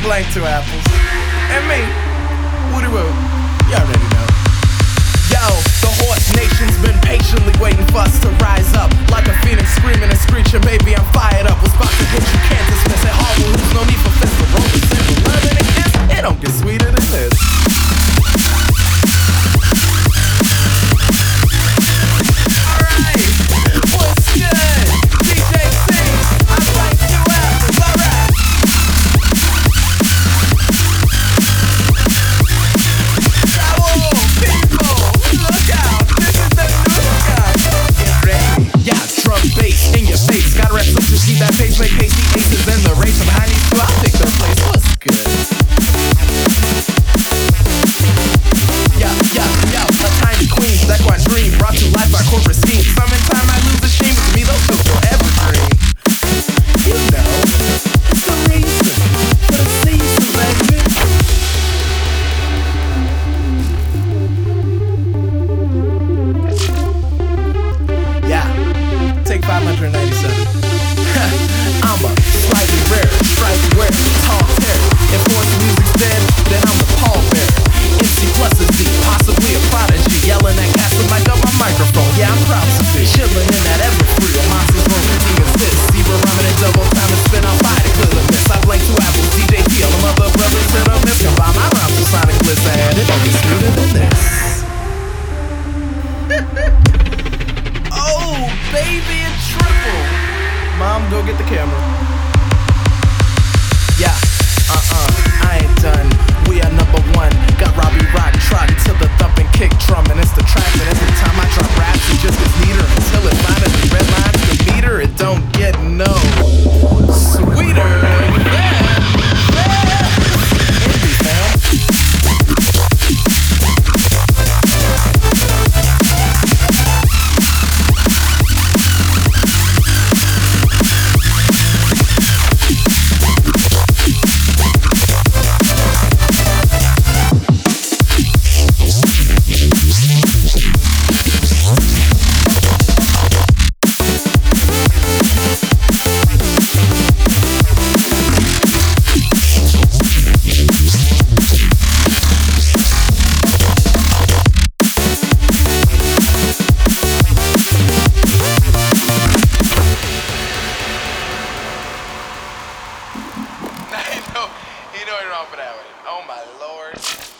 blank two apples. And me, Woody Woo. You already know. Yo, the horse nation's been patiently waiting for us to rise up. Like a phoenix screaming and screeching, baby, I'm fired up. What's about to hit you can't dismiss it. Hard rules, no need for fist to roll the sin. Love and a kiss, it don't get sweeter than this. Alright, what's good? DJ C, I like two apples, alright. Bass in your face, gotta rap so to see that pace, make hasty aces in the race. Behind these two, I'll take their place. What's good? Yeah, a tiny queen, that one dream brought to life by corporate schemes. Summertime, I lose the shame, to me those two will evergreen. You know, it's the reason for the season, baby. Take 597. I'm a slightly rare, striped wear, tall tear. If voice music's dead, then I'm the pallbearer. MC plus a Z, possibly a prodigy. Yelling at cats with mic up my microphone. Yeah, I'm proud to be chilling in that Everfree. A monster's room, routine assist. Zebra rhyming in double time and spin out fire to clear the miss. I blank two apples, DJ T, all the mother brothers hit a miss. Combine my rhymes with sonic bliss ahead. It don't get smoother than this. Oh, baby, a triple. Mom, go get the camera. Yeah, I ain't done. We are number one. Got Robbie Rock trotting to the thumping kick drum. And it's the track that every time I drop raps, it just gets neater until it finally redlines the meter. It don't get no sweeter than that. Indie, fam. You know you're wrong for that one. Oh my lord.